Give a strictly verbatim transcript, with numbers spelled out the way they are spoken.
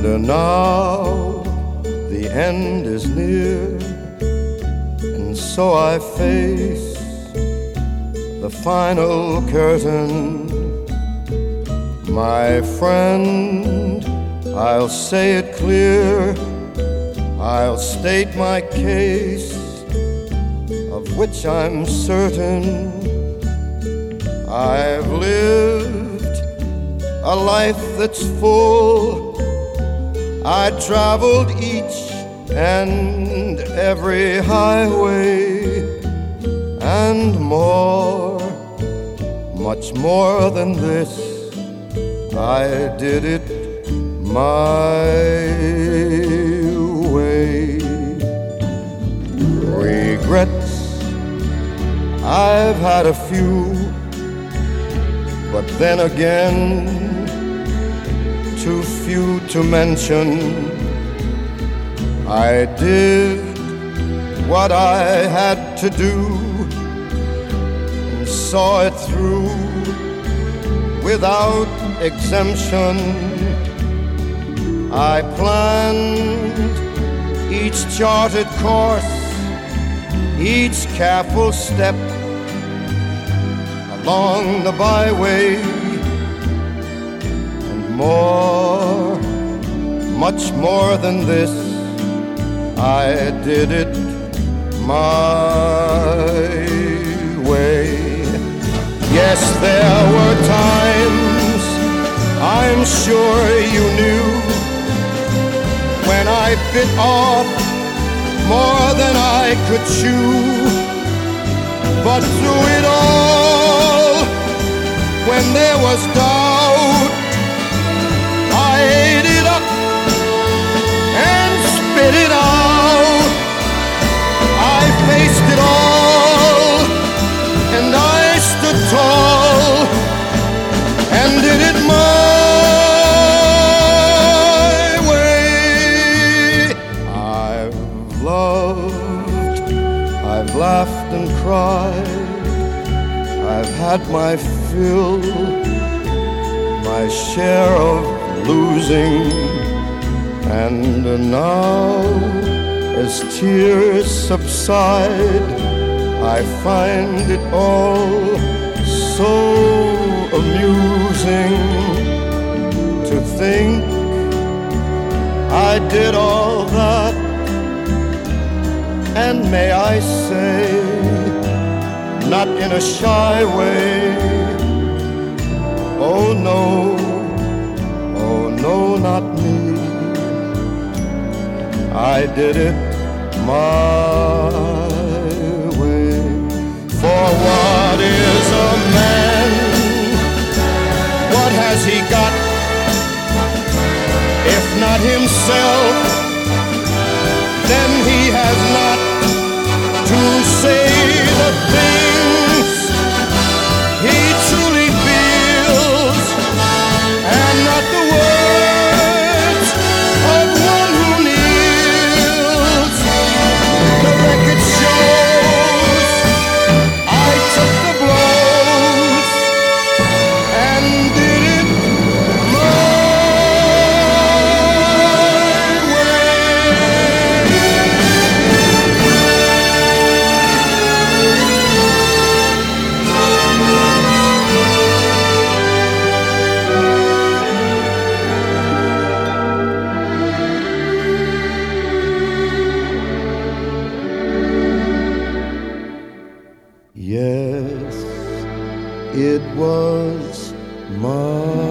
now the end is near, and so I face the final curtain. My friend, I'll say it clear, I'll state my case, of which I'm certain. I've lived a life that's full. I traveled each and every highway, and more, much more than this, I did it my way. Regrets, I've had a few, but then again, too few to mention. I did what I had to do and saw it through without exemption. I planned each charted course, each careful step along the byway, and more, much more than this, I did it my way. Yes, there were times, I'm sure you knew, when I bit off more than I could chew. But through it all, when there was doubt, I ate it up and spit it out. I faced it all, and I stood tall and did it my way. I've loved, I've laughed and cried, I've had my fill, my share of losing, and now as tears subside, I find it all so amusing to think I did all that, and may I say, not in a shy way, oh no, oh no, not me. I did it my way. For what is a man? What has he got? If not himself, then he has not to say the things he truly feels, and not the words of one who kneels. The record shows I took the blows and did it my Yes, it was my